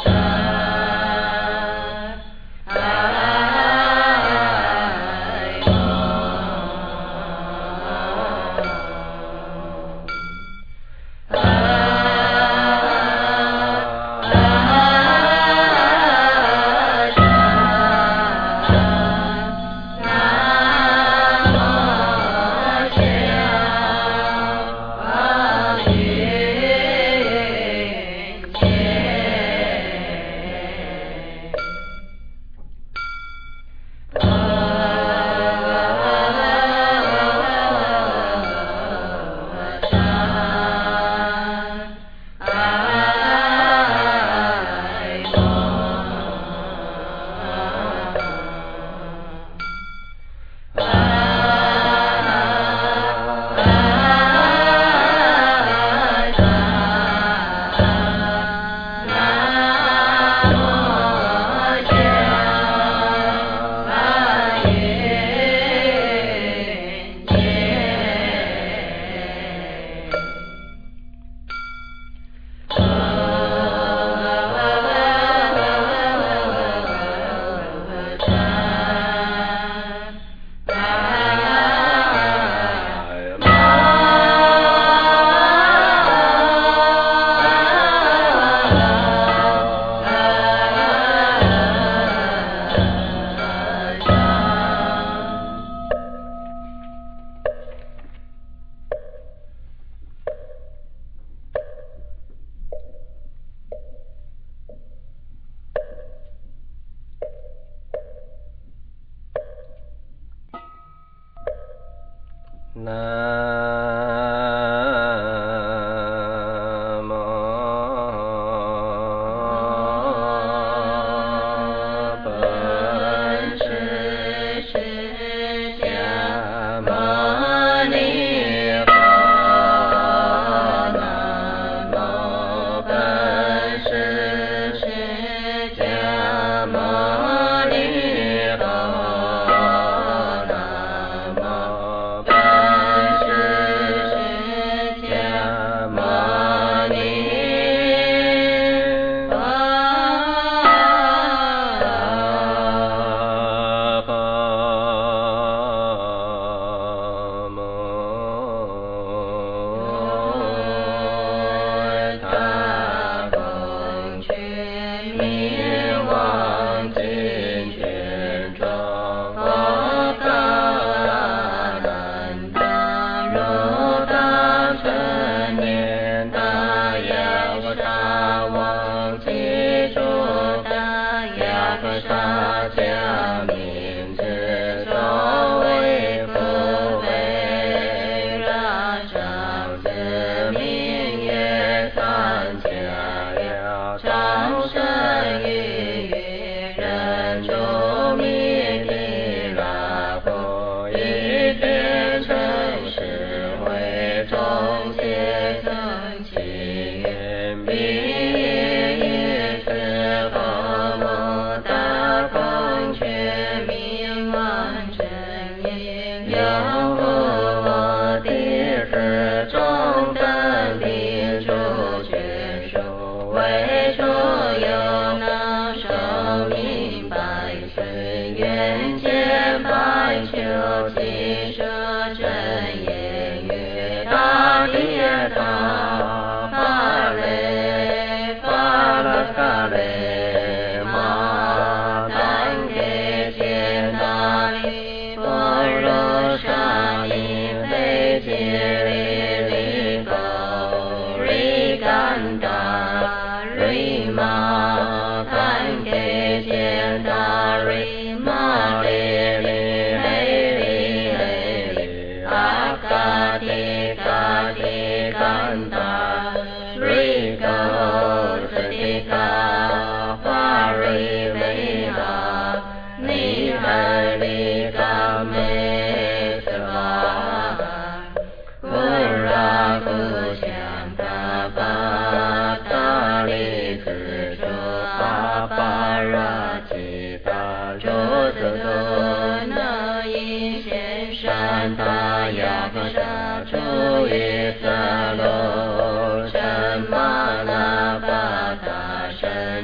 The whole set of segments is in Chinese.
Try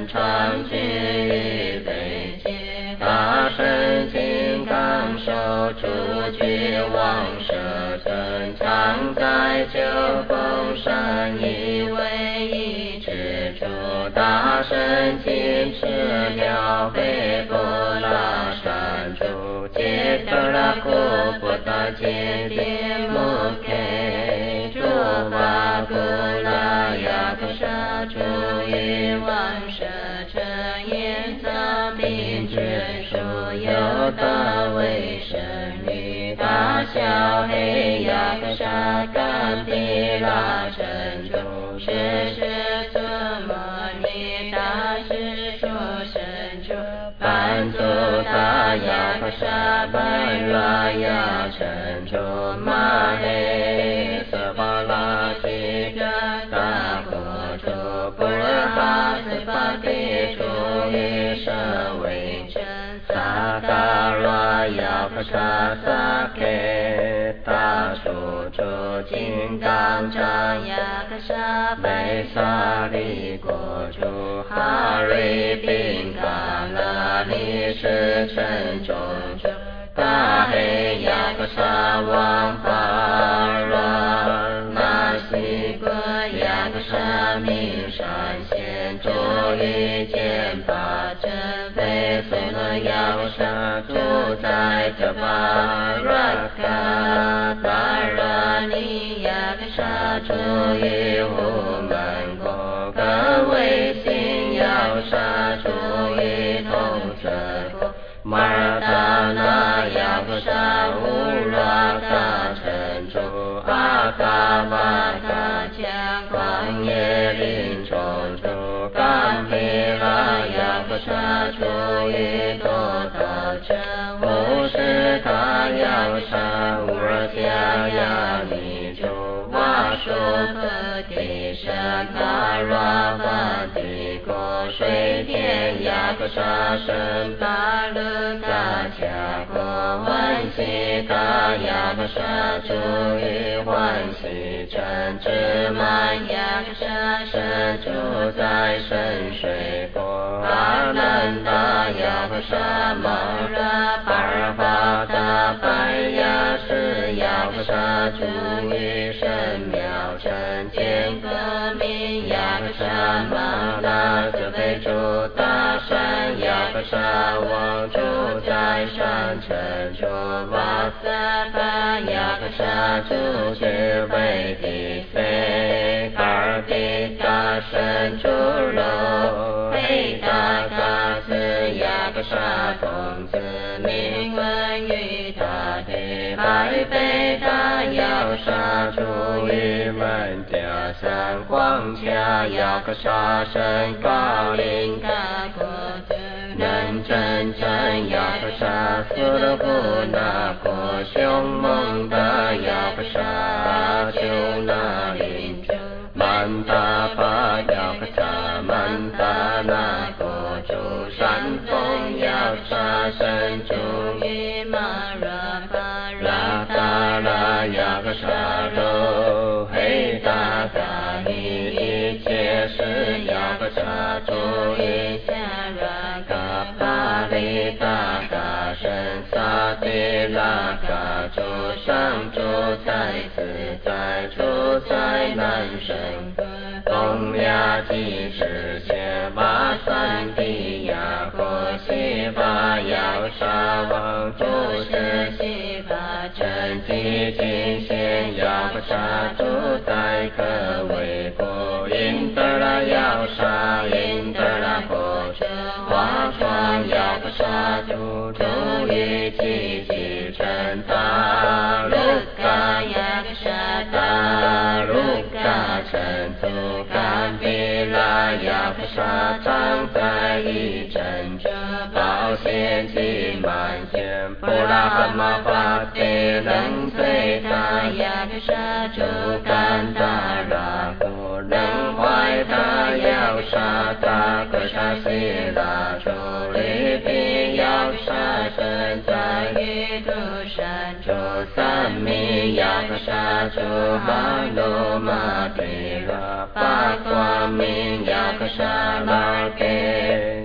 常居于北界，大圣金刚手出具王舍尊，常在九峰山一位一之处，大圣金持了非波拉山主，揭特拉库布达揭谛目给诸法古拉雅克沙诸于王舍真言藏并觉数有大为神女大小黑雅克沙甘毗拉真主是世尊摩尼大师说神主班祖大雅克沙班拉雅真主玛黑色巴拉吉嘎大国主布尔哈斯巴比处于舍卫真萨嘎拉雅克沙萨给大树主金刚扎雅克沙贝萨利国主哈瑞宾嘎拉利是真中主大黑雅克沙王巴拉那西格雅克沙明山县诸于见巴真非随了雅克沙住在这巴拉卡达拉尼雅克沙诸于无门国各位信雅克沙诸于同者国马尔达那雅克沙乌拉达陈主阿达玛达江旷野林中主甘毗拉雅克沙诸于多达真无是他雅克沙乌尔迦雅尼主瓦舒克提山达拉巴帝国水天雅克沙神巴勒大迦国欢喜大雅克沙诸于欢喜真智满雅克沙神住在深水国阿难达雅克沙玛拉巴尔巴达白雅是雅克沙诸于神妙成见革命雅克沙玛拉自非诸大山雅克沙王住在山城诸瓦萨巴雅克沙诸是为地非嘎尔比大神诸罗黑大嘎斯雅克沙童子名闻于大地白贝大雅克沙诸于门迦三黄掐雅克沙神高林嘎国子能真真雅克沙苏勒布那国凶猛的雅克沙修那林主曼达巴雅克沙曼达那国主山峰雅克沙神主于玛拉巴拉达拉雅克沙罗黑达达尼一切是雅克沙诸于夏拉嘎巴利达嘎神萨迪拉嘎诸上诸在自在诸在南神东亚即是谢巴三地亚国西巴雅克沙王诸是西巴真基金现雅克沙诸在可为国因德拉雅克沙因德拉国者华创雅克沙诸诸于其基真大卢嘎雅克沙大卢嘎真祖甘毗拉雅克沙常在一真者宝显其满显布拉哈玛法帝能随他雅克沙诸甘达拉古能怀他雅克沙大格沙西拉诸利比雅克沙神在于诸山诸三密雅克沙诸哈罗玛帝拉巴光明雅克沙拉给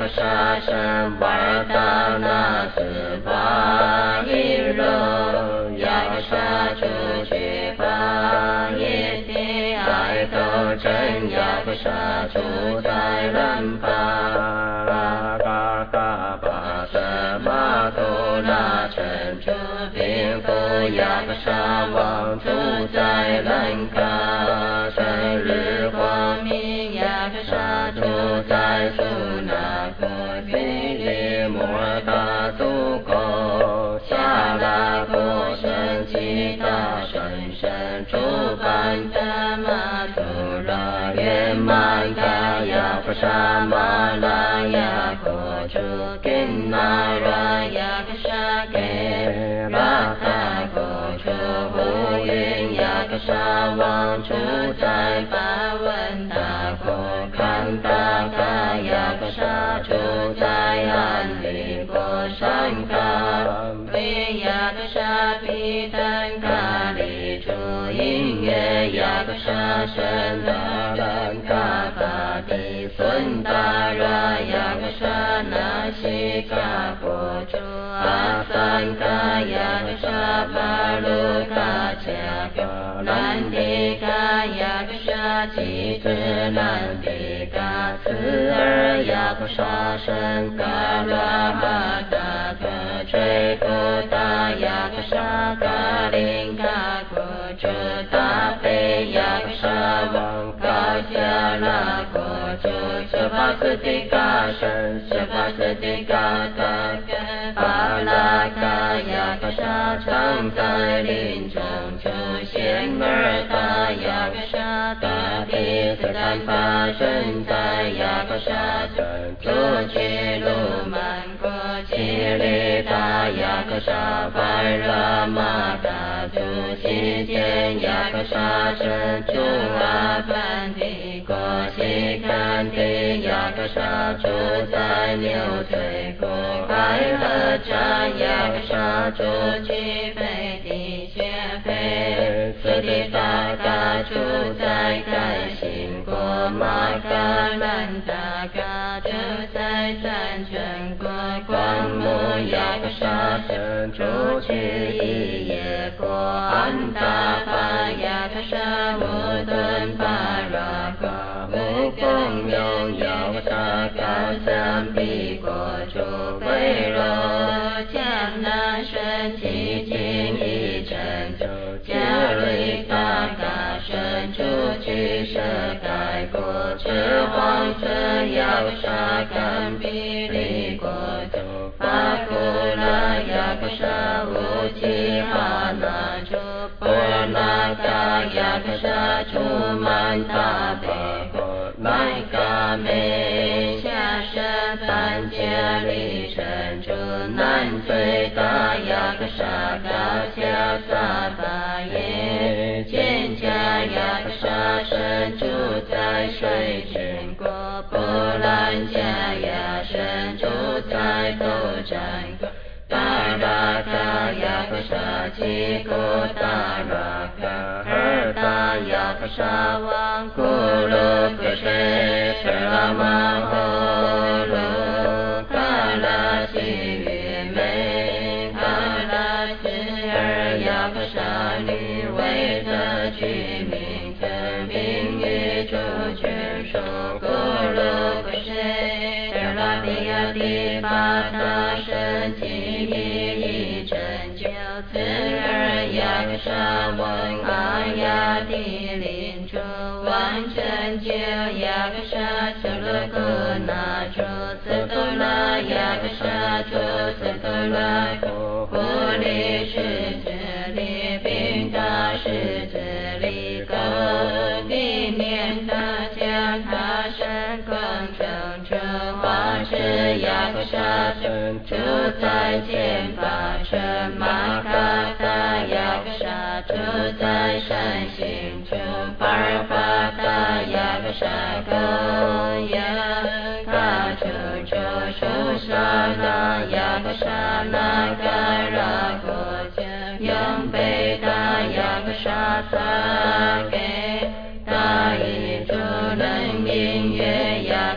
沙神瓦尔达那斯巴伊罗雅克沙出去巴耶提爱斗真雅克沙住在人巴嘎嘎巴什玛多拉陈住并不雅克沙王住在人嘎生日光明雅克沙住在苏那国比利摩尔达祖国夏拉国神奇大神神主班达玛图拉圆满嘎雅克沙马拉雅国主根那拉雅克沙给拉卡国主乌云雅克沙王住在巴文达国坎达嘎雅克沙住在安利国山卡维雅克沙毗坦嘎里住音乐雅克沙神达兰嘎巴迪孙达拉雅克沙那西嘎国主阿三嘎雅克沙巴鲁嘎加嘎南迪嘎雅克沙吉子南迪嘎次尔雅克沙神嘎拉哈达嘎吹古达雅克沙嘎林嘎国主大悲雅克沙王高加拉国主十八斯蒂嘎神十八斯蒂嘎达巴拉嘎雅克沙常在林中出现尔达雅克沙大地斯坦巴神在雅克沙神出去鲁曼国奇里达雅克沙巴拉马达主西见雅克沙神主阿班帝国西坎地雅克沙住在牛嘴国海和扎雅克沙住去飞地学飞斯蒂达嘎住在甘心国马嘎兰达嘎住在三全国光目雅克沙神住去一夜国安达巴雅克沙乌顿巴拉嘎无共用雅克沙高香比国主贝罗江南神奇经一阵主加瑞达嘎神主去舍盖国赤黄色雅克沙甘比利国主巴库拉雅克沙乌吉哈那主波那嘎雅克沙出曼达贝国麦嘎美下山班加里神主南最大雅克沙高加萨巴耶见加雅克沙神主在水军国波兰加雅神主在斗战国达拉嘎雅克沙吉古达拉嘎尔达雅克沙王古鲁克什特拉玛霍鲁嘎拉西玉美嘎拉西尔雅克沙女为的居民曾名与主权属古鲁克什特拉比亚迪巴达神奇一拯救次尔雅克沙王阿亚迪林主完拯救雅克沙苏鲁古那主斯图拉雅克沙主斯图拉古里狮子里宾达狮子里高比念达将他神光成就化是雅克沙神住在剑拔城马嘎达雅克沙住在山行中巴尔巴达雅克沙高雅嘎住住树沙那雅克沙那嘎拉国家永北达雅克沙萨给大一主能音乐雅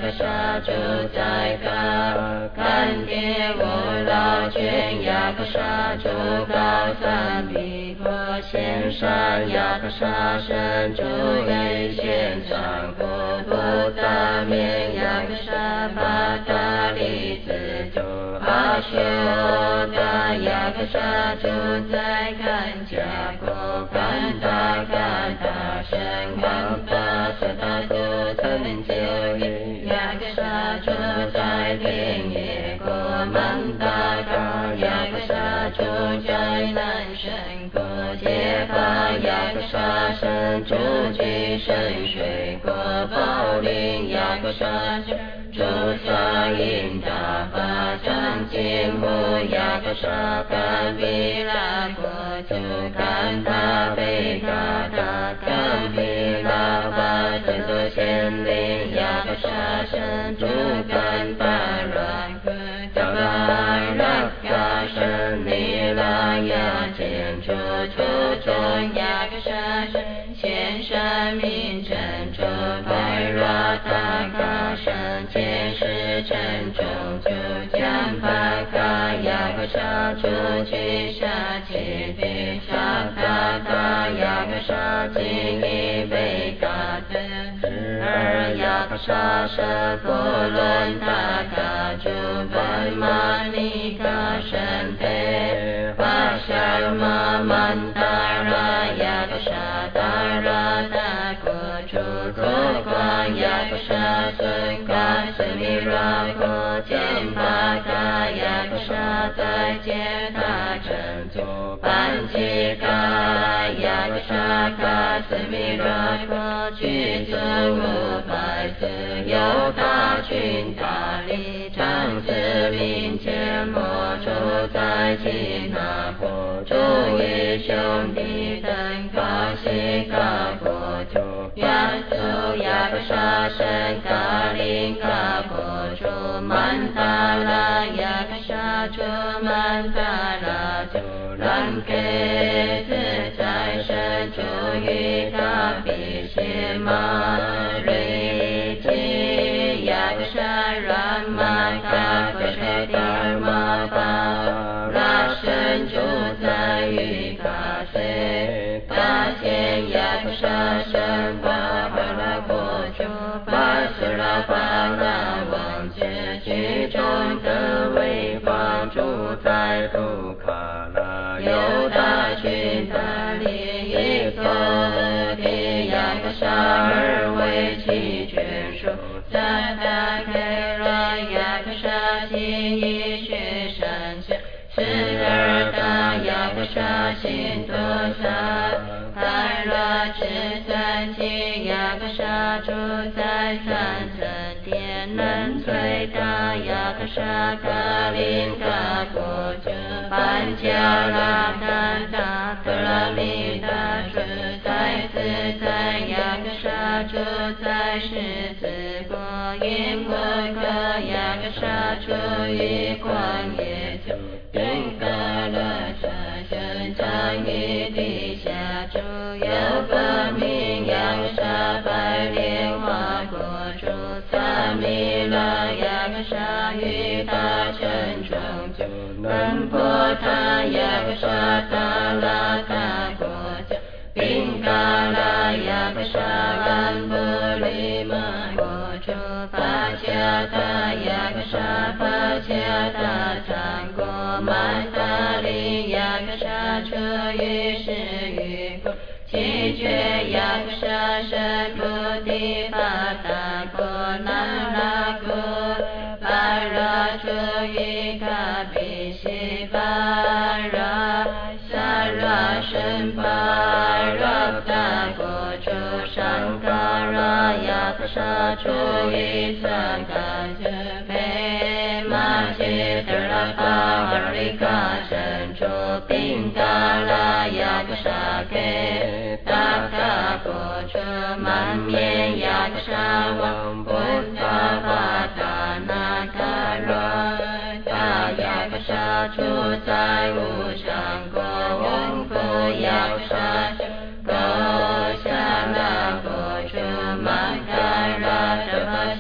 个沙住在高，干爹我老泉呀个沙住高三比国仙山呀个沙神主一仙上国菩萨面呀个沙巴达利子主阿修达呀个沙住在看家国干达干达神干达是大度成就一呀个沙住在天野国曼达嘎呀个沙住在南神国揭发呀个沙神主居神水国宝林呀个沙主萨因达巴掌金木呀个沙干比拉国主干达贝嘎达干比拉巴神多仙灵呀个沙神主干巴软国加巴拉嘎神尼拉呀见主出众呀个沙神仙山明真主白拉达嘎神见识真中主将巴嘎呀个沙主居沙七比沙嘎嘎呀个沙金一贝嘎的十二呀个沙舍波伦达嘎主白玛尼嘎神佩巴沙玛曼达拉呀个沙达拉达国主国光呀个沙孙嘎斯米拉国见巴嘎呀个沙在见大成就班吉嘎呀个沙嘎斯米拉国居尊五百自由大群大力长子民间魔住在吉那国主与兄弟等嘎西嘎国主亚苏亚个沙神嘎林嘎国主曼达拉亚个沙主曼达拉主兰给自在神主与嘎比西玛瑞吉亚个沙拉玛嘎个沙迪尔玛巴拉神主在与嘎塞大千亚个沙神巴巴拉国主巴斯拉巴拉王子居中的为帮助在杜卡拉有大群大利益多的亚个沙尔为其眷属在大开拉亚个沙西一学山下十二大亚个沙心多沙开拉至三七亚个沙住在三层殿能最大亚个沙嘎林嘎国主班加拉丹达格拉米达住在自在亚个沙住在狮子国因国格亚个沙住于旷野中因嘎勒沙神长于地下住有个名亚个沙白莲花国主萨米拉亚个沙与大乘中就能破他亚个沙达拉嘎国家宾嘎拉亚个沙兰布里玛国主巴加达亚个沙巴加达长国曼达利亚个沙出于是于国七绝亚个沙神菩提巴达国那拉国巴拉出于卡比西巴拉萨拉神巴拉达国主上嘎拉亚个沙出于萨嘎就贝玛吉德拉巴尔里嘎神主宾嘎拉亚个沙给达嘎国主满面亚个沙王菩萨巴达那嘎拉达亚个沙住在无上国翁佛亚个沙高下那国主满嘎拉德巴夏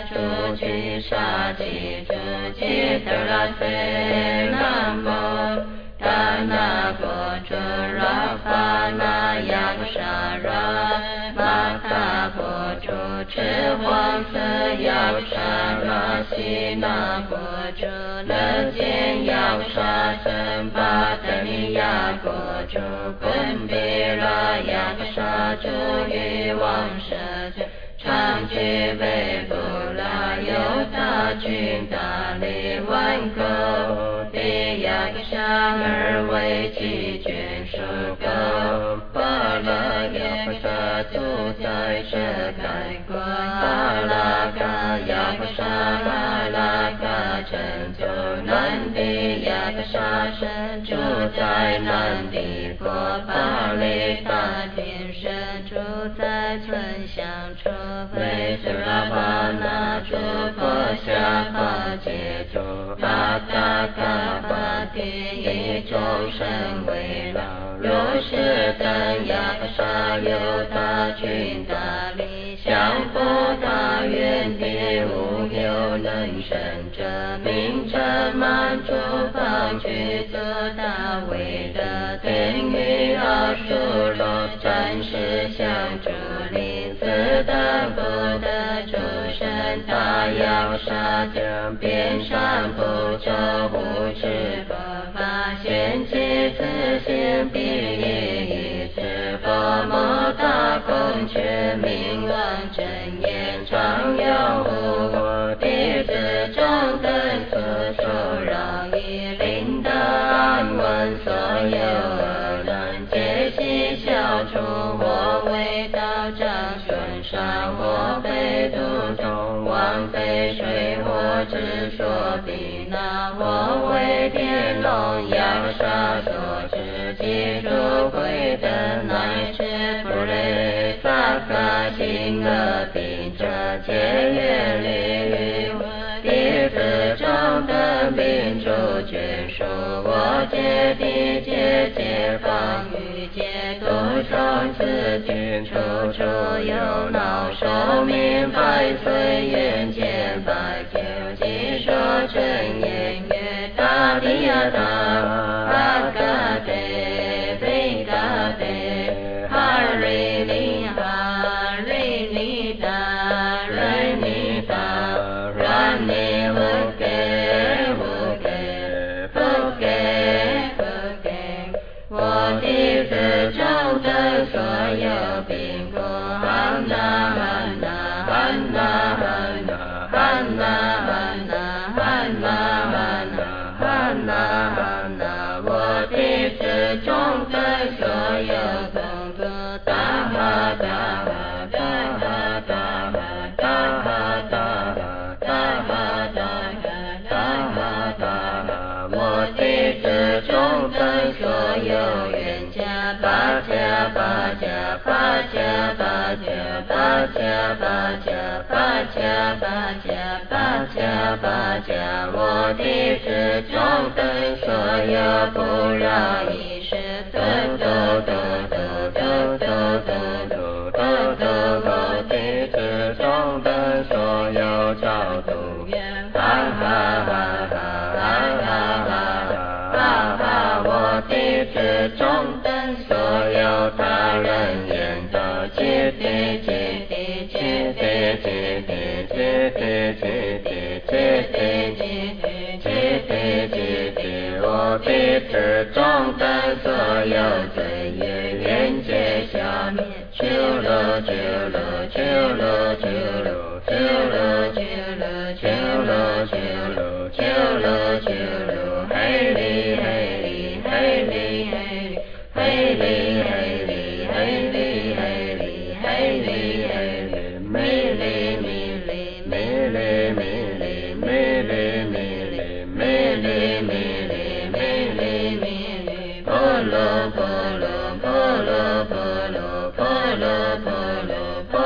主去杀气主吉德拉塞那么达那国主拉法那亚布沙拉马塔国主赤黄色亚布沙拉西那国主勒坚亚布沙森巴德尼亚国主昆比拉亚布沙主欲望舍长居北部拉犹大军大力万口比亚克沙尔为其卷首高巴拉亚克沙住在这盖国巴拉嘎亚克沙巴拉嘎成就南地亚克沙神住在南地国巴利大天神住在村乡处为斯拉巴那主佛下法界主巴达嘎巴地以众生为老若是等亚克沙有大军大力相佛大愿地无有能生者名者满主方去做大为的定于阿苏罗战士相助力自的不得诸神大要杀将边山不周无知佛法现其自性必以此佛摩大公却名望真言常有无我弟子中等所受饶以令得安稳所有恶人皆悉消除我为道长顺上我非度众王非水火之所必那我为天龙阳沙所知记住归的乃是不雷萨卡心恶病者皆远离于弟子中的病主眷属我皆地皆放于皆独生此君处处有恼寿命百岁愿见百九即说真言曰大地亚达阿嘎德贝嘎德哈瑞尼哈瑞尼达瑞尼达拉尼乌给乌给不给不给我弟子中的所有病故哈那哈那哈那哈那哈那哈那哈那哈那哈那哈那我弟子中的所有功德大哈大哈大哈大哈大哈大哈大哈大哈大哈大哈我弟子中的所有愿家巴家巴家巴家巴家巴家巴家巴家巴家巴家巴家我弟子中的所有不饶一时嘟嘟嘟嘟嘟嘟嘟嘟嘟我弟子中的所有超度愿哈哈哈哈哈哈哈哈哈我弟子中的所有他人言道切地切地切地切地切地切地切地切地切地切地我弟子中的所有罪业愿皆消灭求了求了求了求了求了求了求了求了求了求了嘿哩嘿哩嘿哩嘿哩嘿哩嘿哩嘿哩嘿哩嘿哩嘿哩咪哩咪哩咪哩咪哩咪哩咪哩咪哩咪哩咪哩咪哩波罗波罗波罗波罗波罗波罗波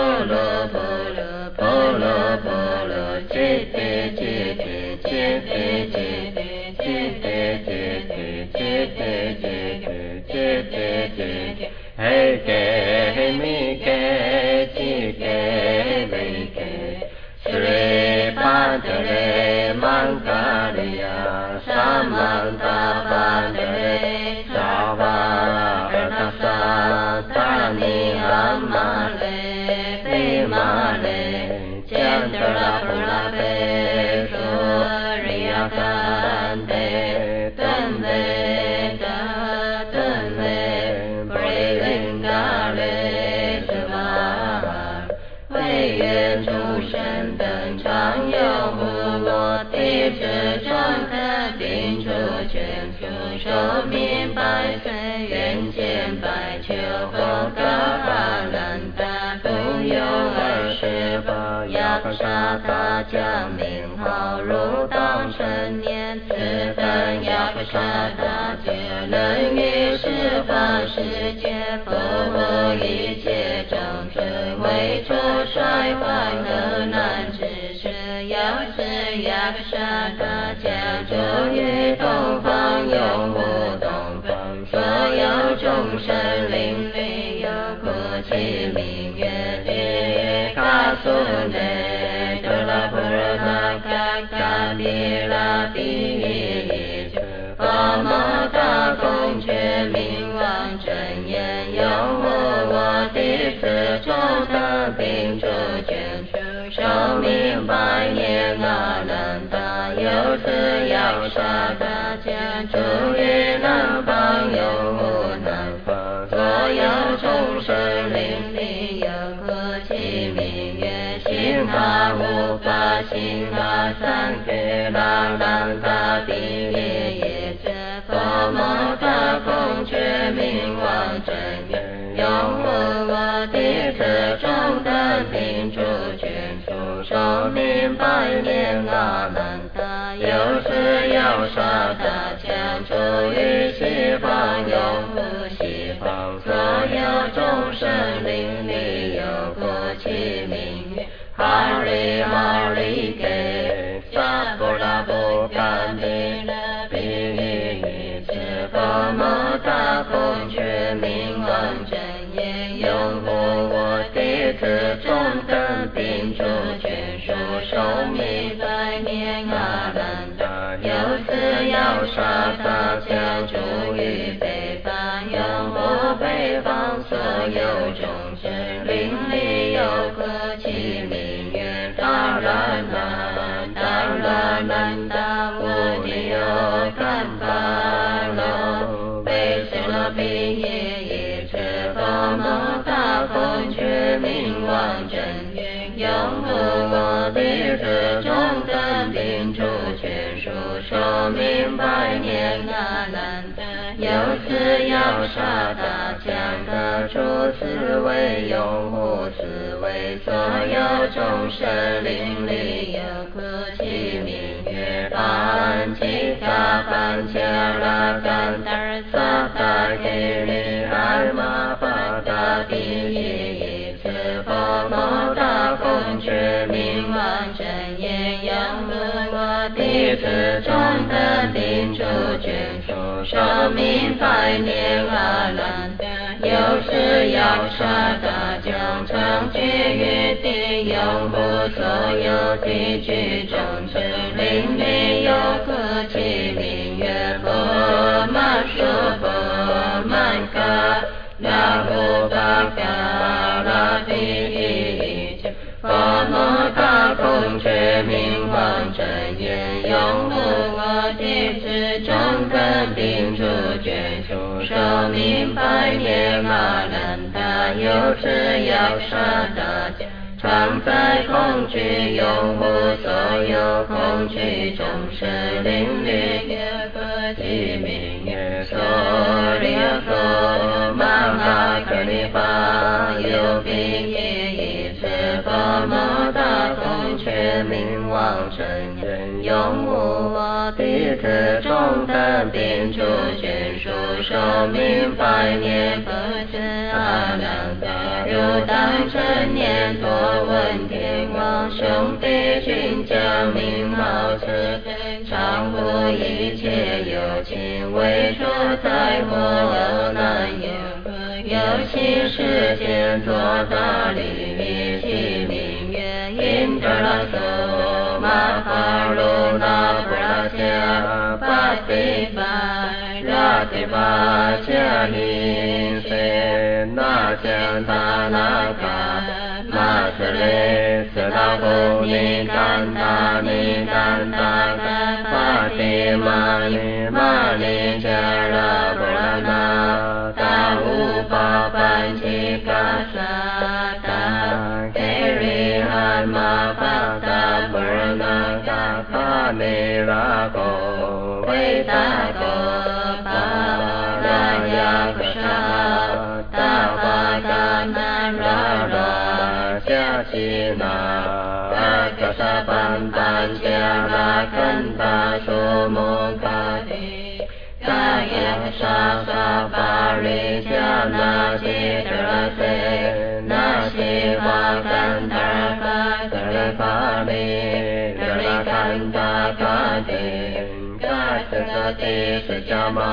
เตเรมังกาลิยาสัมมันตาปันเตเรสาวาทัสสะทานิหัมมาเลปิมาเลจันตระปุระเปสุริยกันเตตันเตตันเตปริวิงกาเลสวา为愿众生等常有无我地之中的并出全出寿命百岁愿见百秋后高法难达不用28要杀他将名号入当成年此等要杀他皆能于十方世界服务一切众生为出衰坏和难之事要是要杀他将住于东方永无东方所有众生邻里有苦其名曰地卡苏内多拉波罗那卡卡比拉比佛摩大公觉明王真言有无我弟子众的并主全书寿命百年阿难达有此要杀他将住于南方永无南方所有众生邻里有苦其名曰心哈无法心哈三给拉兰达比佛摩大公觉明王真言永无我弟子众的并主全书寿命百年阿难达有此要杀他将住于西方永无西方所有众生邻里有苦其名曰哈利哈利给萨婆拉波甘比勒比佛摩大公觉明王真言永无我弟子众的并主全书寿命百年阿难达有此要杀他将住于北方永无北方所有众生邻里有苦其名曰达拉南达拉南达无地有干巴罗贝斯罗比耶耶持佛摩大公觉明王真言永无我弟子众的并主全书寿命百年阿难达有此要杀他将他处此为永无此为所有众生邻里有苦其名曰班吉他班伽拉甘达尔萨达给里尔玛巴达比耶耶此佛摩大公觉明王真言永无我弟子众的并主全书寿命百年阿难达有此要杀他将常居于地永无所有地居众生邻里有苦其名曰波玛苏波曼嘎那呼巴嘎拉比佛摩大公觉明王真言永无我弟子众的并主全书寿命百年阿难达有此要杀他常在空居永无所有空居众生邻里有苦其名曰梭利梭玛哈克利巴有比耶耶持佛摩大公觉明王真言永无我弟子众的并主全书寿命百年不至阿难达如当成年多闻天王兄弟君将名号赐常护一切有情为说在我有难有有情世间做大利益其名曰因得拉索玛哈 cha pa ti ra ti pa cha ni se na cha ta na ka ma se le se la ho ni tan ta ka pa ti ma ni cha ra bo la na ta u pa pan chi ka sa ta ke ri han ma pa ta bo na ka pa ni ra ko ve ta ko pa ra ya ka sa ta pa ta na ra ra cha chi na ka sa pan pan cha ra kan ta so mo ka ti ka ya sa pa ri cha na si tra se na si pa kan ta ka tra pa ni tra kan ta ka ti ka sa ti sa cha ma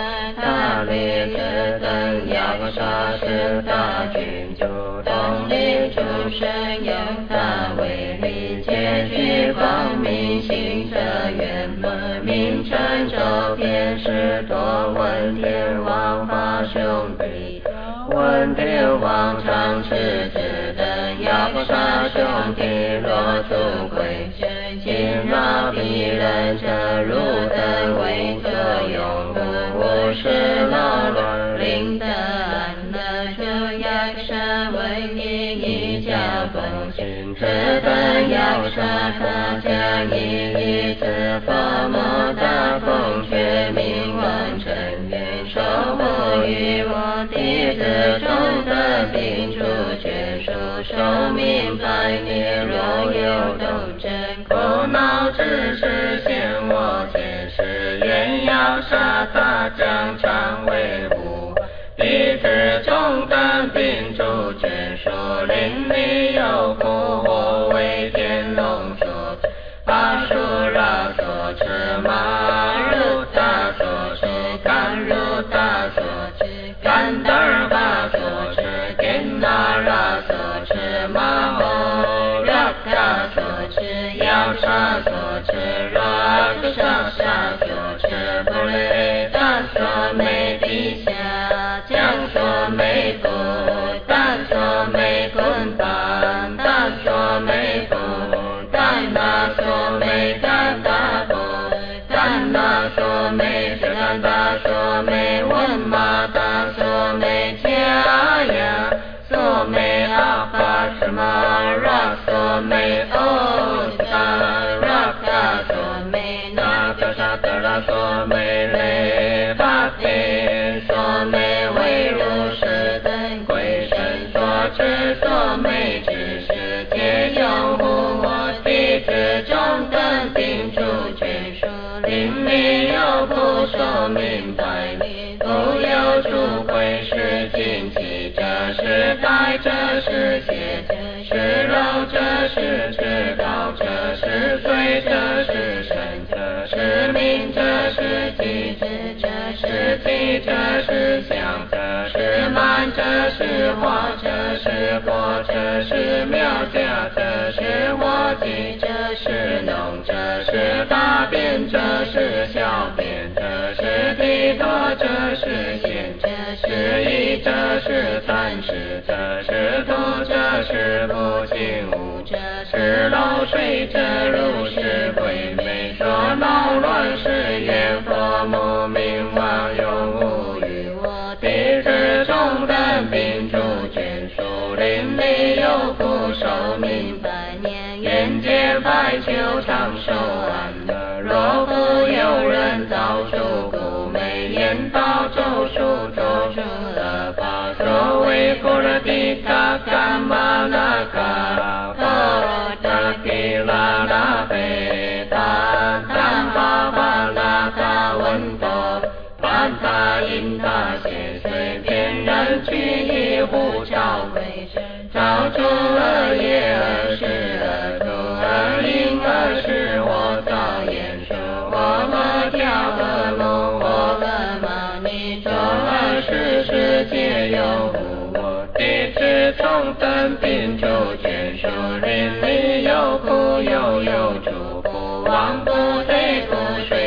ta li se tân ya sa se ta jun ju dong li chu shen yang ta wei li jie xu fang min xing ze yuan me min chen zhou bian shi duo wen天王法兄弟问天王常持之等要杀兄弟若出轨今若彼人者如等为作用无是老乱灵的安乐就要杀为你一家奉行此等要杀他将一次佛摩大风却明完成愿守护于我弟子中的病除眷属寿命百年若有斗争苦恼之事现我前世愿要杀他将常为护弟子中的病除眷属邻里有苦我为天龙所阿苏拉所持马如他所持甘如他所持甘德尔巴所持金那拉所持马吼拉卡所持要沙所持拉克沙沙所持布雷达所美地下将所美布但所美滚蛋但所美布但那所美但大布但那所美是但大所美问马大所美加呀所美阿巴什么拉所美欧萨拉卡所美那个沙德拉所美雷巴提所美为如是等鬼神所持所美之世界拥护我弟子中等病除眷属邻里有不说明白你不有出轨是近期这是代这是邪这是肉这是知道这是罪这是神这是命这是机智这是体这是相这是慢这是化这是果这是妙价这是我记这是浓这是大便这是小便这是地多这是咸这是一这是贪食这是毒这是不净物这是漏水这如是鬼魅说恼乱是愿佛母明王永无余我弟子中的病除眷属邻里有福寿命百年愿解百秋长寿安乐若不有人造数故美言道咒术咒术了法所谓波罗的卡伽玛那卡波罗达吉拉那贝达丹巴巴拉达文多班达因达显随便人去一壶照为真照出恶业而是恶土而因而是我造言说我恶跳恶梦我恶毛你做恶事世界有护我弟子中等病除眷属邻里有苦又有主不忘不对不睡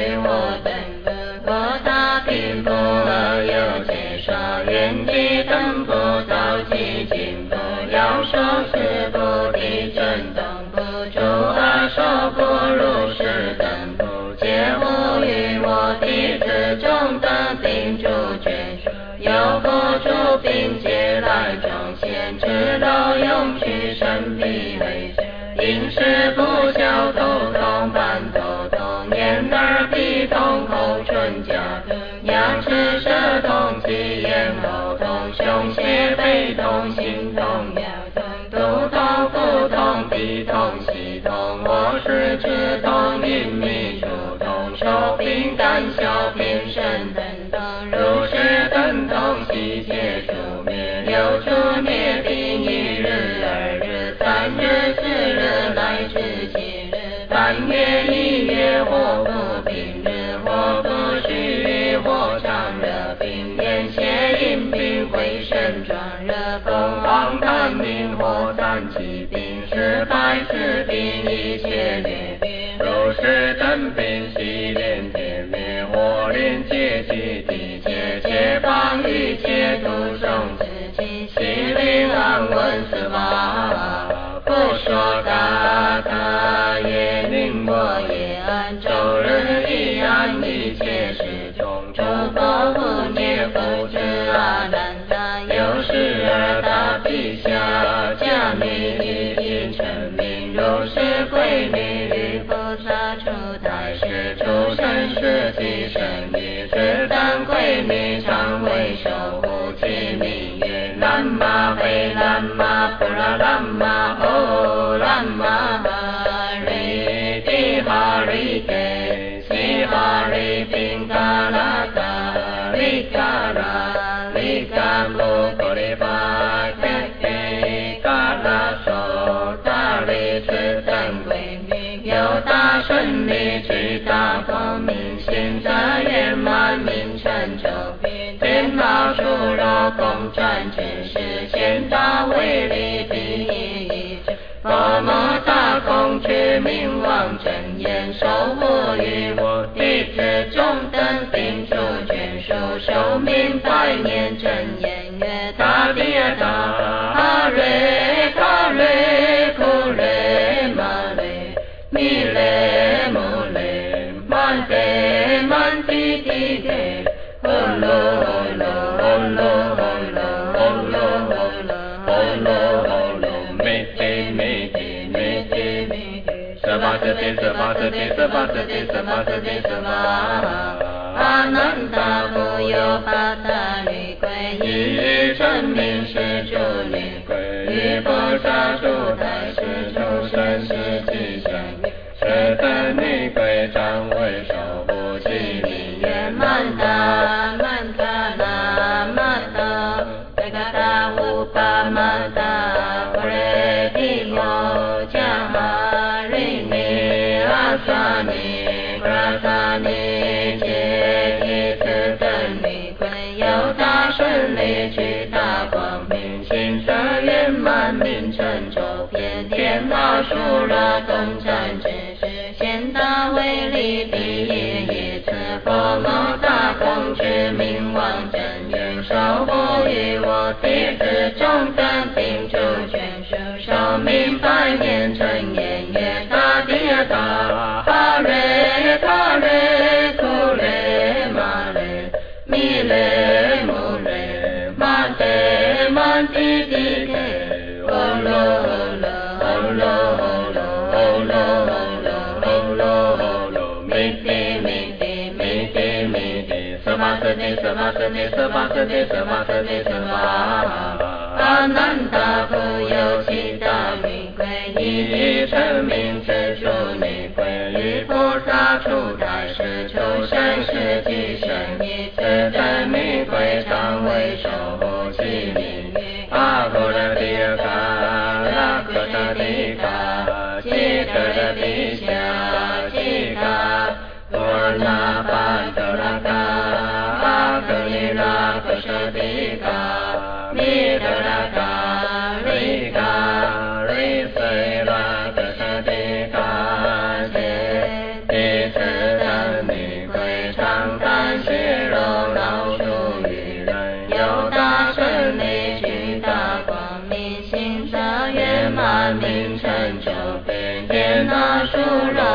不如是等不皆无于我弟子中的并主眷属，有不住并皆来众先知道永续神必为因是不消头痛半头痛眼耳鼻痛口唇颊痛牙齿舌痛气咽喉痛胸胁背痛心痛腰痛肚痛腹痛鼻痛息痛或是肢痛阴秘处痛手病胆小偏身等痛如是等痛悉皆除灭有除灭并一日二日三日四日乃至七日半月一月或不平日或不虚日或常热病眼血阴病回身壮热风黄痰病或三七病是白痴病一切劣病如是等病悉连铁灭火连结集地界界放一切度生自己悉令安稳死亡不说大他也令我也安周日一安一切事中诸佛护念佛之阿难达有时而大毗下迦弥一心成名如是归命于菩萨出台是出生世即生一只当归命常为守护其名曰南玛贝南玛布拉南玛哦南玛哈瑞提哈瑞给西哈瑞宾嘎拉嘎里嘎拉里嘎布格里巴给给嘎拉手大力持三归命有大顺利具大光明心则圆满名成就并天马出肉共转之时现大威力第一佛摩大空居明王真言守护于我弟子中等并主眷属寿命百年真言曰大地大哈瑞卡瑞库瑞玛雷弥雷摩雷曼德曼提提给哦喽哦喽哦喽哦喽哦喽哦喽哦喽没提没提没提没提什么是提什么是提什么是提什么是提什么阿难达不有八大女归一真名是诸女归于菩萨出台是出生是即生是等女归常为守护其名曰曼达曼达那曼达贝嘎达乌巴曼达布雷提尤迦哈瑞尼阿萨尼布拉萨尼杰提斯等女归有大顺利具大光明心则圆满名成周遍天马树罗东禅之时现大威力第一次佛摩大空居明王真言守护于我弟子中等并主眷属寿命百年真言曰大地大哈瑞卡瑞库瑞玛瑞弥雷姆雷曼德曼提提给哦喽哦喽哦喽哦喽哦喽哦喽哦喽弥提弥提弥提弥提什么是提什么是提什么是提什么是提什么阿难达不有其大女归一成名之主女归于菩萨出台是出生是即生一次等女归常为守护其名阿古勒提嘎拉克沙提嘎吉格勒提夏吉嘎多那巴德拉嘎阿格里拉克沙提嘎弥德拉嘎瑞嘎瑞塞拉克沙提嘎杰弟子等女归常感谢荣老树与人有大顺利具大光明心则圆满名成就遍天那树罗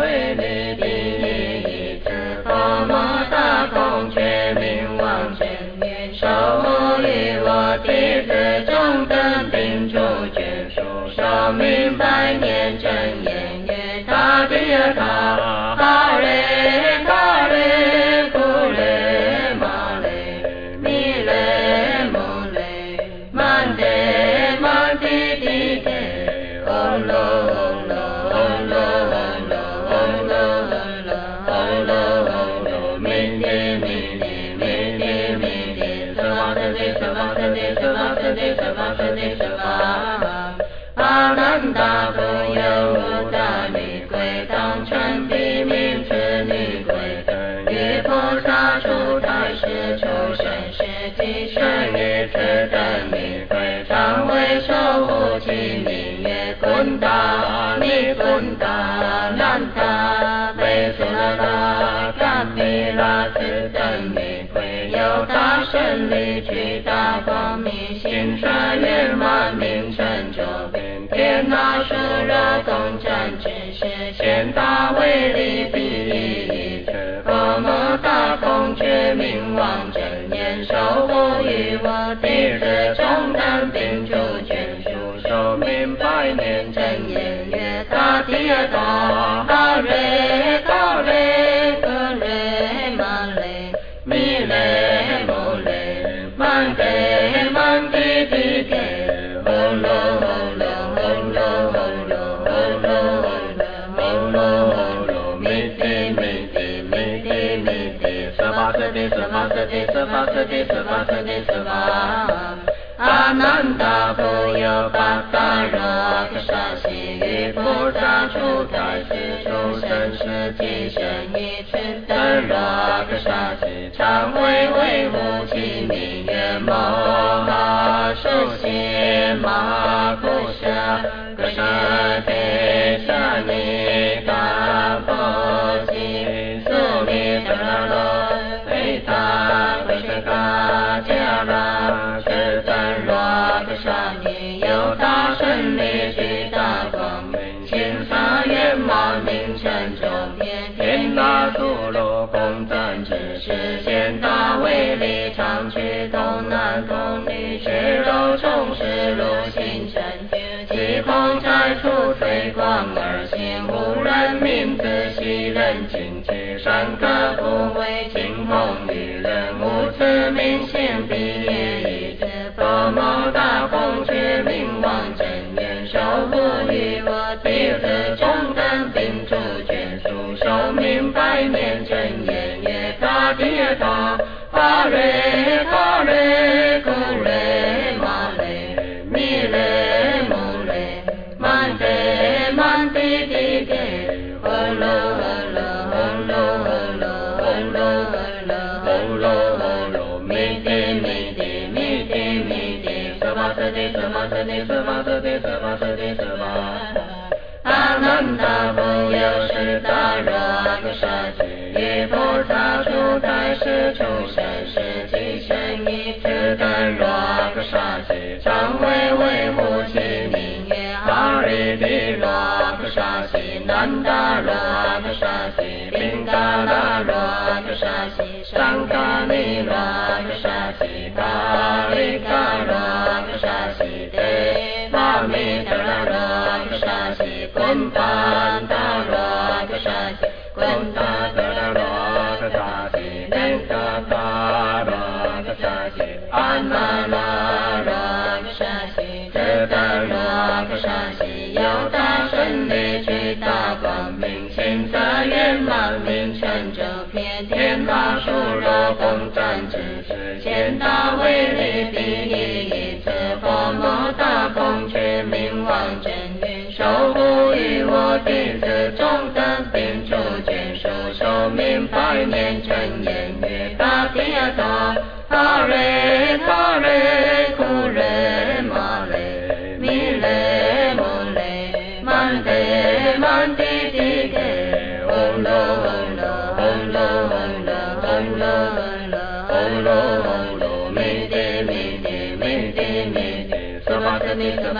为你第一次，佛摩大空觉明王真愿守护于我弟子众等并诸眷属，寿命百年真言曰大地塔哈雷哈雷库雷玛雷弥雷摩雷曼德曼迪迪德嗡罗嗡罗嗡罗嗡罗嗡罗嗡罗嗡罗嗡罗弥迪弥迪弥迪弥迪舍瓦舍迪舍瓦舍迪舍瓦舍迪舍瓦舍迪舍瓦阿难达不有无大女鬼当成地名此女鬼等于菩萨出胎时出生时即生于此等女鬼常为守护其名曰滚达尼滚达难达贝苏拉达甘米拉此等女鬼有大胜利巨大光明心舍圆满名成就天那殊罗共战之时现大为利彼一次佛摩大空觉明王真言守护于我弟子众等并诸眷属寿命百年真言曰大地大哈雷哈雷格雷玛雷弥雷摩雷曼德曼迪迪德嗡罗嗡罗嗡罗嗡罗嗡罗嗡罗嗡罗弥迪弥迪弥迪弥迪舍瓦舍迪舍瓦舍迪舍瓦舍迪舍瓦舍迪舍瓦阿难达不有巴萨罗克沙西于菩萨出胎时出生时即生于此等罗克沙西常会维护其名曰摩哈苏西玛库夏格沙提沙尼嘎波西苏米达拉罗维塔维什嘎迦拉是等罗克沙尼有大胜利巨大光明心萨圆满名成就天大苏罗共赞之时现大为利常去东南东女血肉充实如星辰其空拆出水光而现无人名字悉人尽其善可不为惊鸿与人无此明显彼也一次佛摩大空觉明王真言守护于我弟子众等并诸眷属寿命百年真言曰大地大哈雷哈雷库雷玛雷弥雷摩雷曼德曼迪迪德嗡罗嗡罗嗡罗嗡罗嗡罗嗡罗嗡罗嗡罗弥迪弥迪弥迪弥迪舍瓦舍迪舍瓦舍迪舍瓦舍迪舍瓦舍迪舍瓦阿难达不有十大罗克沙西于菩萨出胎时出生时即生于此等罗克沙西常为维护其名曰哈里迪罗克沙西南达罗克沙西宾嘎拉罗克沙西桑卡尼罗克沙西卡里嘎罗克沙西德巴米达拉罗克沙西滚班达罗克沙西滚达达拉罗克沙西宾嘎达罗克沙西安那拉罗克沙西这达罗克沙西有大胜利巨大光明心色圆满名成就天大殊罗共赞之时现大为利彼一次佛摩大空觉明王真愿守护于我弟子众等并诸眷属寿命百年真言曰大地大哈雷哈雷库雷玛雷弥雷摩雷曼德曼迪迪格嗡罗嗡罗嗡罗嗡罗嗡罗嗡罗嗡罗嗡罗弥迪弥迪弥迪弥迪舍瓦舍迪舍瓦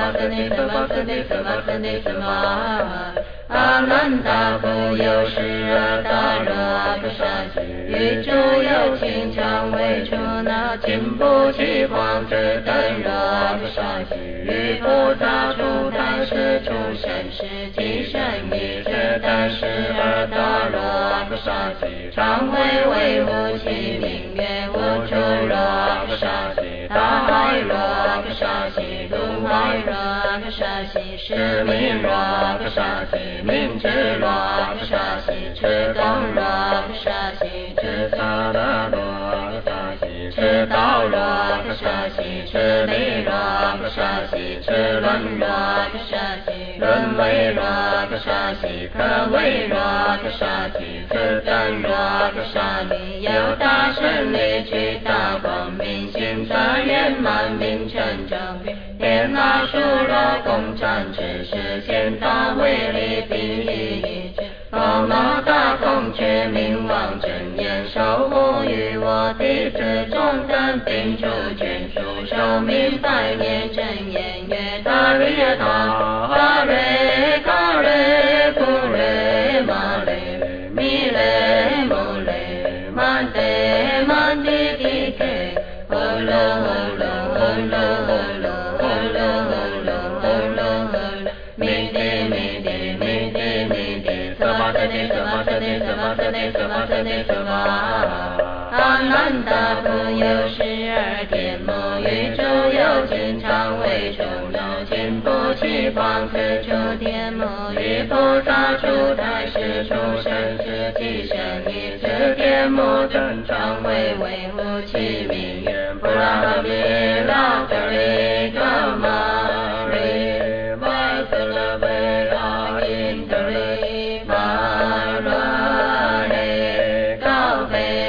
玛舍利舍玛舍利舍玛舍利舍玛。阿难达不有十二大罗诃沙悉，宇宙有情常为出那尽不其光之等罗诃沙悉，于菩萨出胎是出生是即生一切但十二大罗诃沙悉，常为维护其名曰无出罗诃沙悉，大海罗诃沙悉，东海罗诃沙悉，是名罗诃沙悉，明智罗诃沙悉，持等罗诃沙悉，持萨那罗诃沙悉，持道罗诃沙悉，持理罗诃沙悉，持论罗诃沙悉，论为罗诃沙悉，可为罗诃沙悉，此等罗诃沙悉，有大胜利具大光明心大圆满明成正遍，天那殊罗共赞之实现大威力第一句，佛摩大孔雀明王真言守护于我弟子众等并诸眷属，寿命百年真言曰大利他哈瑞嘎瑞古瑞玛雷弥雷摩雷曼德曼迪迪德呼噜呼噜呼噜呼噜呼噜呼噜呼噜呼噜弥迪弥迪弥迪弥迪舍巴舍利舍巴舍利舍巴舍利舍巴舍利舍巴。阿难达不有十二天魔宇宙有情常为出有情不起方此出天魔于菩萨出胎是出生是即生一次天魔正常为维护其名曰布拉米拉格里格玛里瓦斯拉贝阿因德里玛拉雷高贝。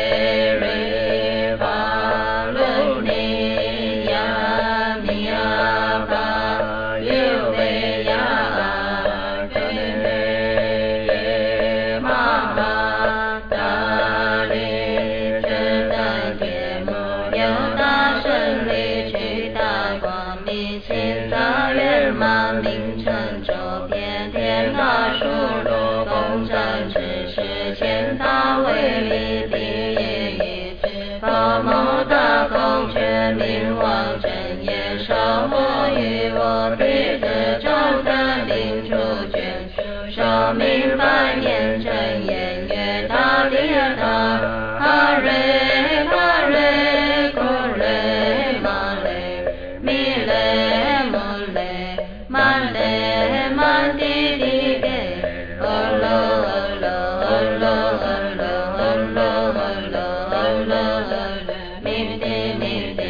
明王真言守护于我弟子众等并诸眷属，寿命百年真言曰大利他哈瑞哈瑞古瑞玛雷弥雷摩雷曼雷曼迪迪格呼噜呼噜呼噜呼噜呼噜呼噜呼噜呼噜弥迪弥迪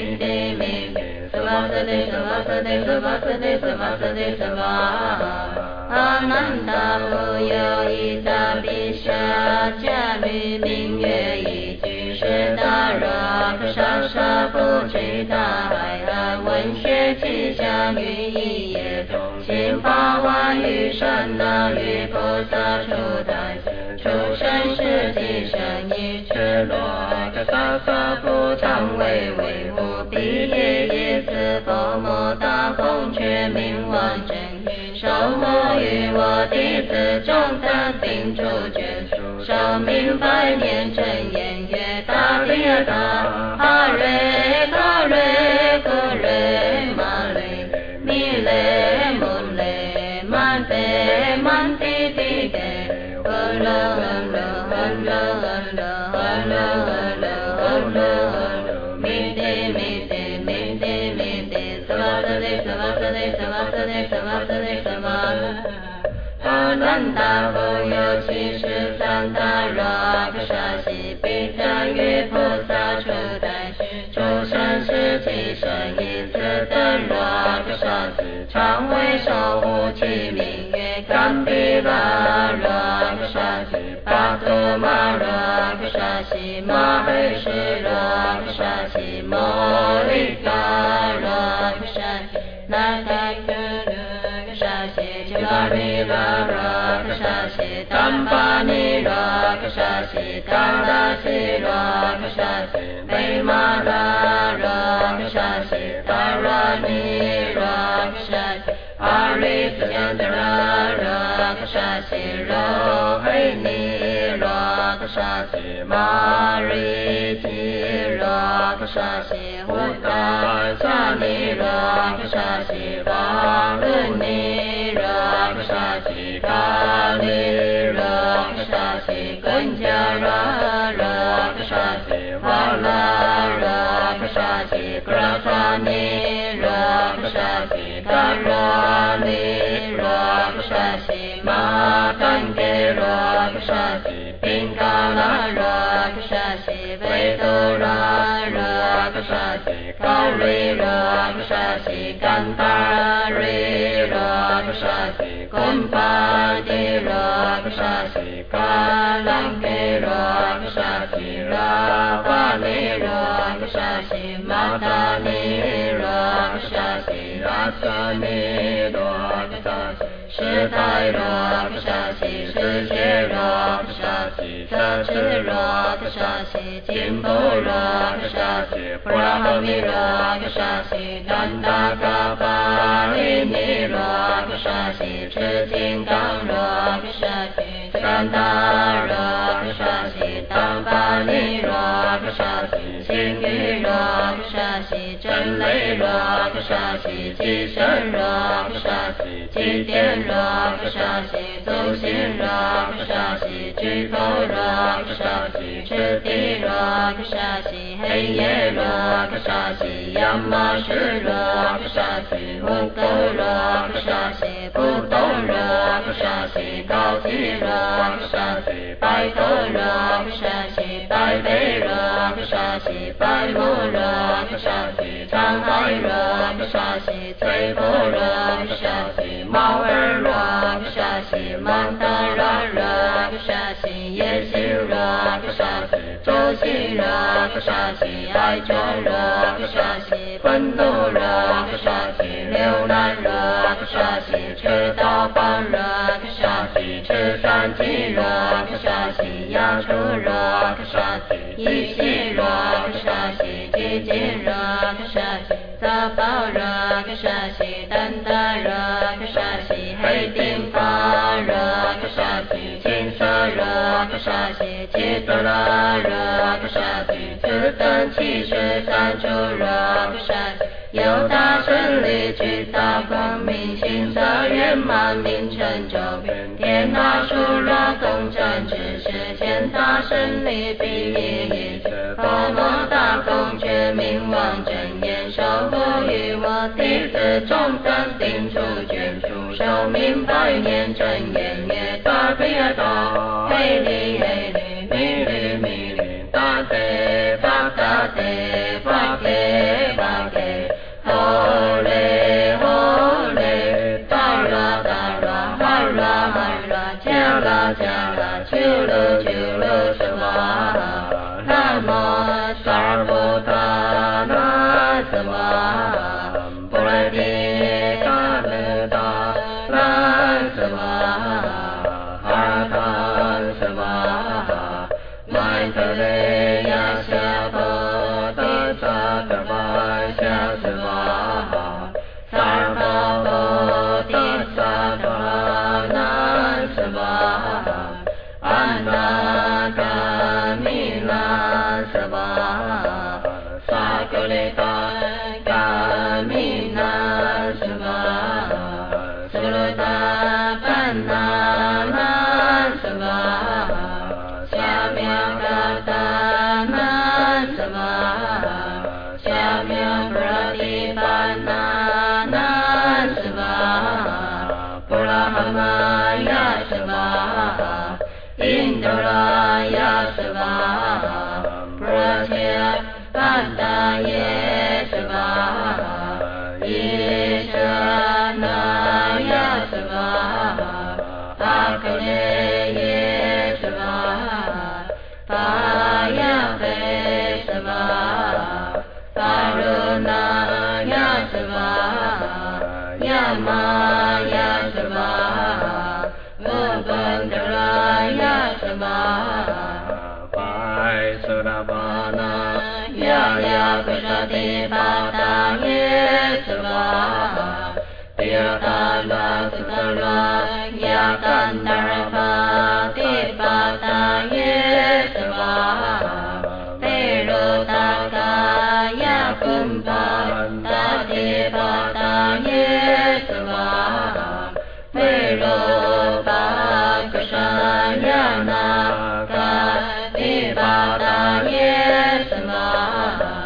舍巴舍利舍巴舍利舍巴舍利舍巴。阿难达不有一大比舍迦律名曰一句是大若诃沙沙不具大海岸文学气象于一夜中心法万于山那于菩萨出胎出生是即生一赤罗诃沙沙不常为维护第一次佛摩大孔雀明王真言守护于我弟子众等并诸眷属，寿命百年真言曰大利他哈瑞哈瑞古瑞玛雷弥雷摩雷曼德曼迪迪德呼噜呼噜呼噜呼噜呼噜呼噜呼噜呼噜弥迪弥迪弥迪弥迪舍巴舍利舍巴舍利舍巴舍利舍巴舍利舍巴。阿难达不有73大若诃沙悉，必将于菩萨出胎出生是即生一次等若诃沙悉，常为守护其名曰甘毗那若诃沙悉，巴图玛若诃沙悉，玛黑士若诃沙悉，摩利嘎若诃沙悉，那达克若诃沙悉，吉巴尼拉若诃沙悉，丹巴尼若诃沙悉，达达悉若诃沙悉，贝玛拉若诃沙悉，达罗尼若诃沙阿里斯yan的拉拉克沙西罗黑尼罗克沙西玛瑞提罗克沙西胡达沙尼罗克沙西巴鲁尼罗克沙西卡里罗克沙西根加拉罗克沙西瓦拉罗克沙西格拉沙尼罗克沙西卡罗尼罗克沙西玛甘给罗克沙西宾卡拉罗克沙西维多拉罗克沙西高瑞罗克沙西甘达瑞罗克沙西贡巴迪罗克沙西卡朗给罗克沙西拉巴尼罗克沙西玛达尼罗克沙西拉萨尼罗克沙西时代罗克沙西世界罗克沙西奢侈罗克沙西金布罗克沙西布拉哈米罗克沙西丹达嘎巴里尼罗克沙西赤金刚罗克沙西三达罗克沙西当巴尼罗克沙西星宇罗克沙西真雷罗克沙西吉神罗克沙西吉天罗克沙西走心罗克沙西巨头罗克沙西赤地罗克沙西黑夜罗克沙西亚麻什罗克沙西木头罗克沙西不动罗克沙西高级罗克沙西白头罗克沙西白背罗克沙西白木罗克沙西长海罗克沙西翠波罗克沙西猫儿罗克沙西曼达拉罗克沙西夜行罗克沙西周行罗克沙西爱中罗克沙西愤怒罗克沙西流浪罗克沙西赤道邦罗克沙西赤山鸡罗克沙西亚出罗克沙西一西罗克沙西基金罗克沙西杂宝罗克沙西丹达罗克沙西黑丁法罗克沙西金色罗克沙西吉德拉罗克沙西自等73处罗克沙西有大胜利巨大光明心色圆满名成就遍天大树罗共振之世间大胜利必一次佛摩大公觉明王真言守护于我弟子众生定处眷属寿命百年真言也大比尔多嘿哩嘿哩咪哩咪哩大得巴大得巴给巴给吼嘞吼嘞达拉达拉哈拉哈拉加拉加拉啾噜啾噜什么那么萨婆达那什么布莱迪达勒达那什么哈达什么麦特雷亚夏波达萨格巴夏什么萨尔巴波达萨巴那什么安那嘎米那什么萨格雷达嘎米那什么苏罗达班那那什么下面嘎达那什么下面布拉蒂班那那什么布拉哈玛呀什么印度拉呀什么布拉切班达耶什么伊舍那呀什么巴克雷耶什么巴呀菲什么巴鲁那呀什么亚玛呀什么乌本德拉呀什么白色的巴那呀呀格沙蒂巴达耶什么 ya ta la sutara ya kantara pa ti pa ta ye sva pero ta ka ya kumpa ta ti pa ta ye sva pero pa kasha ya na ka ti pa ta ye sva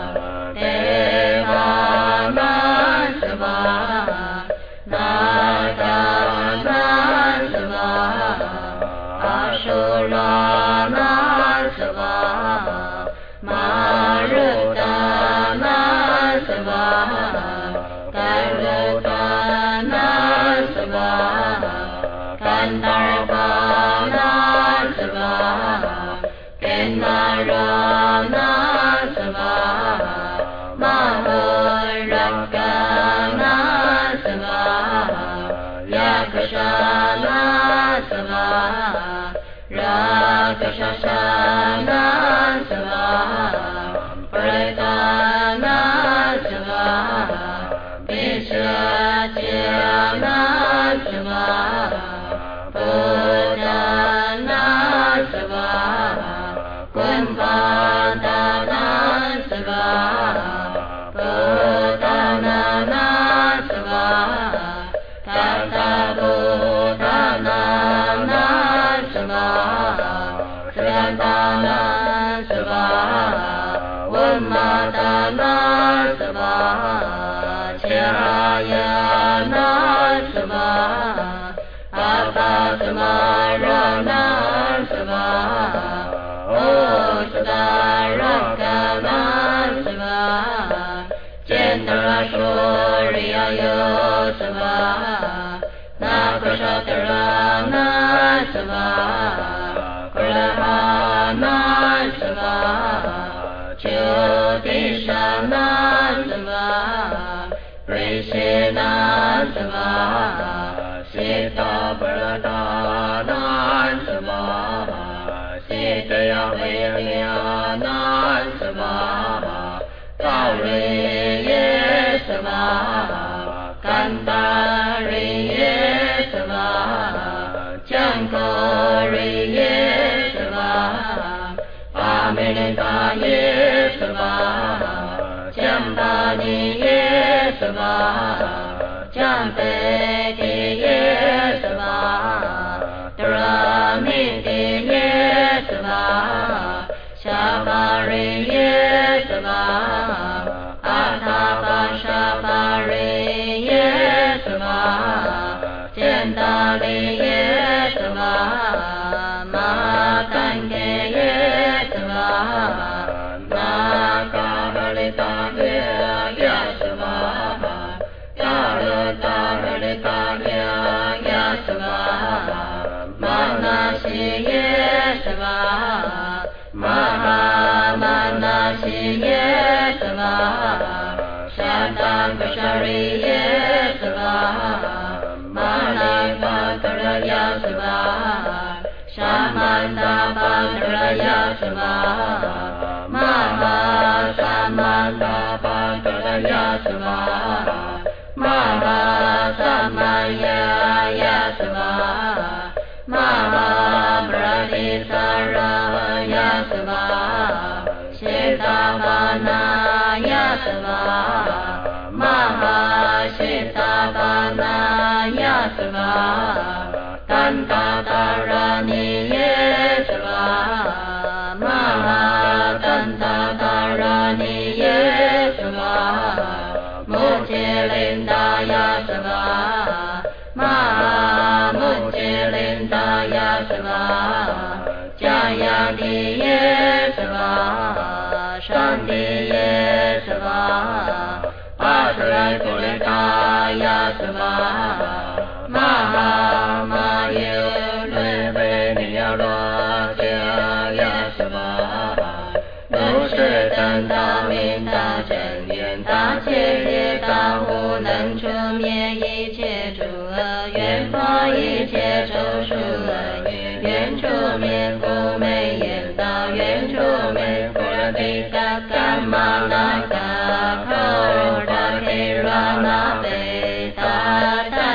Kamala ka kho ra ke ra na te ta ta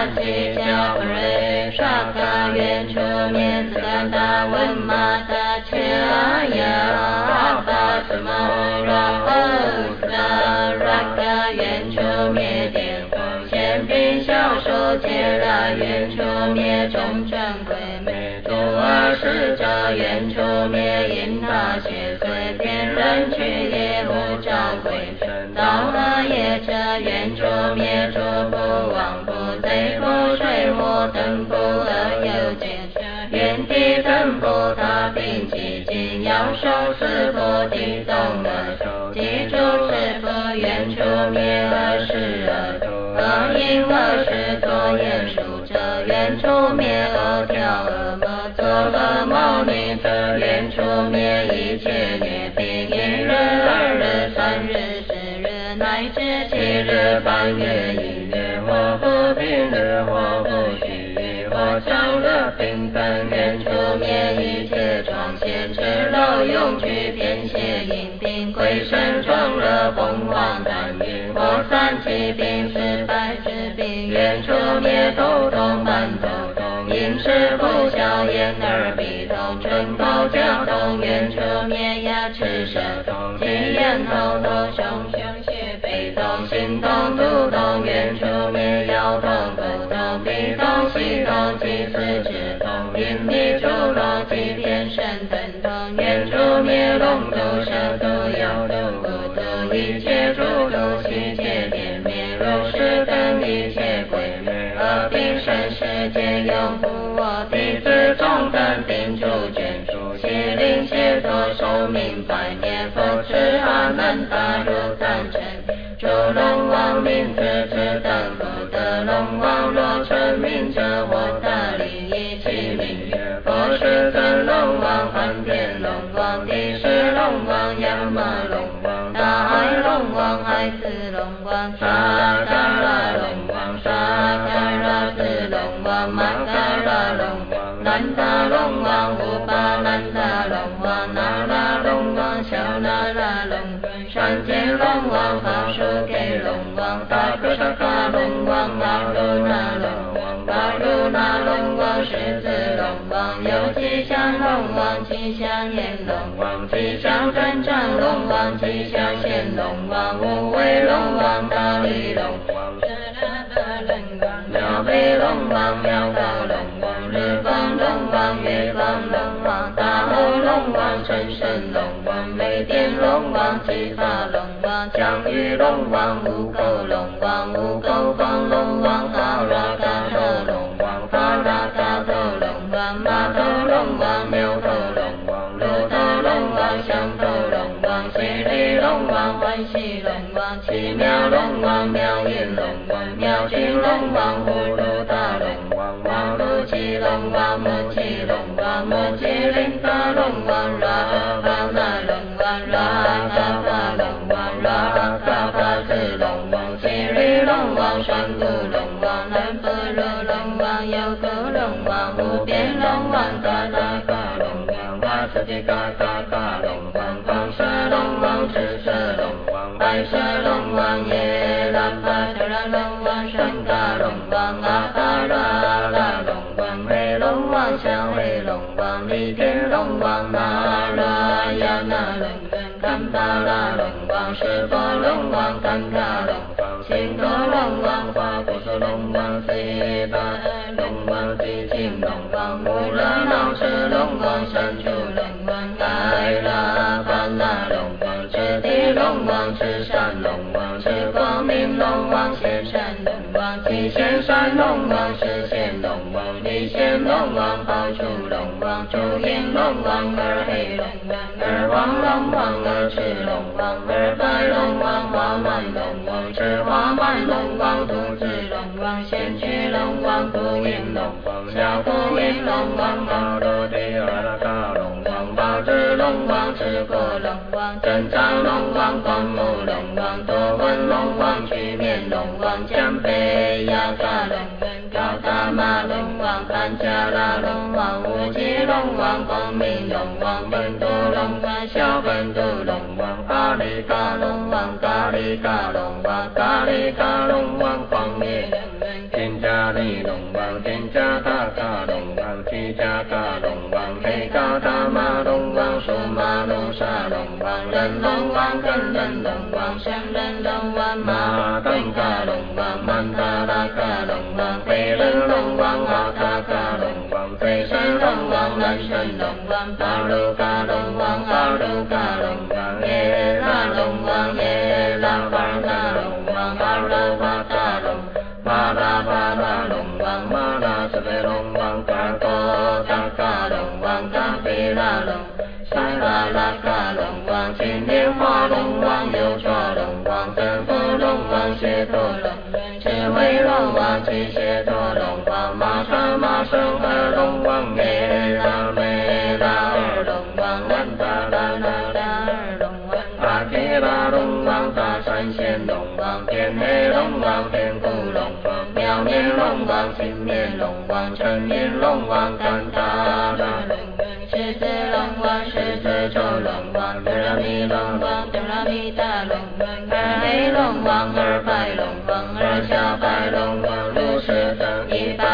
沙卡圆出灭斯嘎达文玛达切阿呀巴什么拉欧斯嘎拉嘎圆出灭点光显并小手切拉圆出灭中正鬼灭诸二十者圆出灭因他邪随天人去业无照鬼神造恶业者圆出灭诸不妄不贼不水火等不恶有见原地等不他并其经要受是不地动而受记住是不圆出灭而是而度恶因恶事作言数者圆出灭恶跳恶魔作恶谋逆者圆出灭一切孽病一日二日三日四日乃至七日半月一月或不平日或不虚日或常乐平等圆出灭一切创现之漏用具偏邪因病鬼神创热凤凰单云或三七病失败之病圆出灭头痛半头痛因事不消眼耳鼻痛唇口脚痛圆出灭牙齿舌痛鸡眼头痛胸胁背痛心痛肚痛圆出灭腰痛口痛鼻痛息痛气四肢痛阴地出痛气偏身疼痛圆出灭龙肚舌头腰肚骨头一切诸毒悉皆点灭肉食等一切鬼灭恶病生世界永不我弟子众等定住眷属邪灵邪作寿命百年佛持阿难达如赞成诸龙王名字之等不得龙王若成名者我大利益其名曰佛是真龙王梵天龙王地势龙王亚玛龙王大海龙王海子龙王沙嘎拉龙王沙嘎拉子龙王玛嘎拉龙王南达龙王乌巴南达龙王那拉龙王小那拉龙王山间龙王法术给龙王大哥沙嘎龙王阿鲁那龙王巴鲁那龙王狮子龙王有吉祥龙王吉祥眼龙王吉祥真长龙王吉祥显龙王无为龙王大力龙王妙悲龙王妙高龙王日光龙王月光龙王大后龙王真神龙王雷电龙王七法龙王降雨龙王无垢龙王无垢光龙王高拉嘎头龙王法拉嘎头龙王马头龙王牛头龙王鹿头龙王香头龙王喜力龙王欢喜龙王奇妙龙王妙音龙王妙境龙王葫芦大龙王王芦奇龙王木奇龙王木奇灵大龙王拉巴那龙王拉嘎巴龙王拉嘎巴子龙王奇力龙王山谷龙王南波罗龙王有个龙王无边龙王嘎达嘎龙王瓦斯提嘎嘎嘎龙王光色龙王赤色龙王白色龙王耶拉巴特拉龙王山嘎龙王阿巴拉拉龙王黑龙王小黑龙王李天龙王那拉呀那龙王堪巴拉龙王释波龙王堪卡龙王青多龙王花果树龙王西巴龙王吉庆龙王乌拉闹赤龙王山竹龙王盖拉巴那龙王赤地龙王赤山龙王赤光明龙王仙山龙王七仙山龙王十仙龙王离仙龙王宝珠龙王朱颜龙王二黑龙王二黄龙王二赤龙王二白龙王花满龙王赤花满龙王兔子龙王仙曲龙王孤影龙王小孤影龙王毛罗地阿拉嘎龙王宝智龙王赤果龙王正常龙王光目龙王多闻龙王曲面龙王江北亚嘎龙王高大马龙王潘加拉龙王无极龙王光明龙王本土龙王小本土龙王咖喱嘎龙王咖喱嘎龙王咖喱嘎龙王光灭龙王天加利龙王天加大嘎提迦嘎龙王，黑嘎达玛龙王，数玛卢沙龙王，人龙王，根人龙王，香人龙王，玛登嘎龙王，曼达拉嘎龙王，非人龙王，阿塔嘎龙王，非神龙王，南神龙王，巴鲁嘎龙王，巴鲁嘎龙王，耶拉龙王，耶拉巴嘎龙王，巴鲁巴嘎龙，巴拉巴拉龙王，巴拉斯贝龙王，嘎多达嘎龙王，嘎比拉龙，塞拉拉嘎龙王，金莲花龙王，有抓龙王，真佛龙王，谢陀龙，智慧龙王，七谢陀龙王，玛莎玛生二龙王，耶拉梅拉二龙王，兰达拉拉拉二龙王，阿提拉龙王，大山仙龙王，天黑龙王，天古龙王，妙面龙王，青面龙王，成面龙王，甘达拉龙王，狮子龙王，狮子洲龙王，德拉米龙王，德拉米大龙王，二黑龙王，二白龙王，二小白龙王，如是等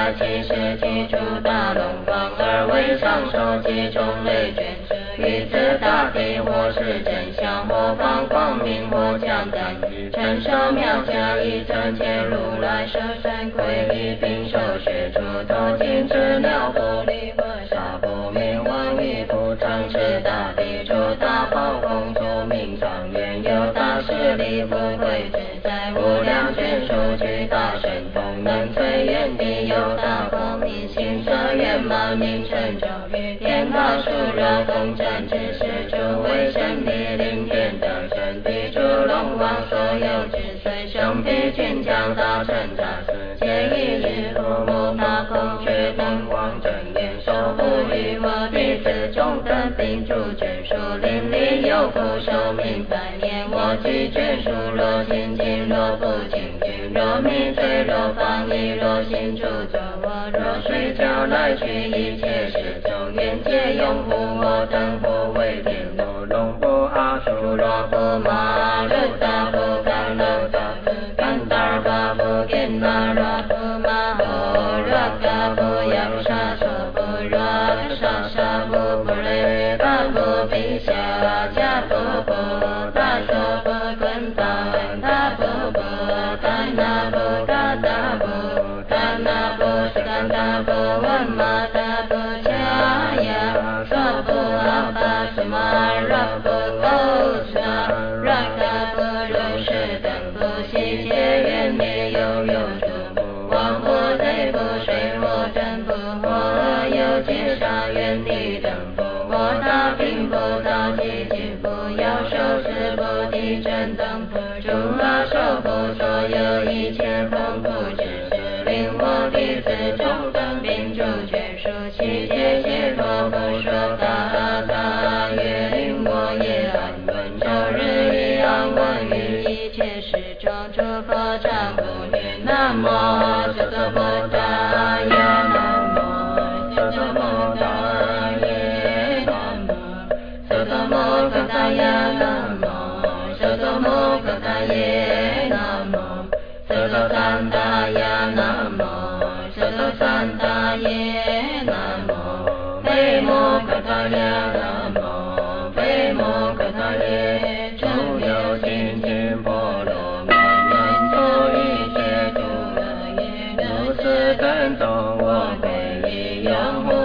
177出大龙王，二位上首七种类卷，于此大地或是真相，或放光明，或降胆，成寿妙家一层前如来舍身归一并受学出头金翅鸟不离和沙不明王一不常持大地出大宝公主明常愿有大势力不会自在无量眷属具大神通能摧愿地有大光明心色圆满名成就于天大殊热风战之时诸位神力灵天的神地诸龙王所有之随兄弟群将大成大事皆一日落木大孔雀龙王正言守护于我弟子中的并诸眷属邻里有福寿命百年我及眷属若亲近若不亲近若迷醉若放逸若心住着我若睡觉来去一切事中愿皆拥护我等不为天罗龙不阿术若不马路达不甘露达不甘达巴不见那若不马吼若嘎不扬沙说不若沙沙不不雷巴不比夏加不不大说不滚大大不不大那不嘎达不大那不是嘎达不问马达不加呀说不阿巴什么若不勾沙若嘎不如是等不悉皆愿灭有有主不王不贼不水我真不我有劫杀愿地等不我大病不到极尽不要受持不地震等不诸阿受不所有一切风不知是令我弟子中等并诸眷属七界解脱不说大大愿令我也安稳周日一安稳于一切事中诸佛常不念南无瑟瑟摩达呀南无瑟瑟摩达耶南无瑟瑟摩诃达呀南无瑟瑟摩诃达耶南无瑟瑟三达呀南无瑟瑟三达耶南无非摩诃达呀南无非摩诃达耶诸有精进波罗蜜能作一切诸恶业如此等众我归依拥护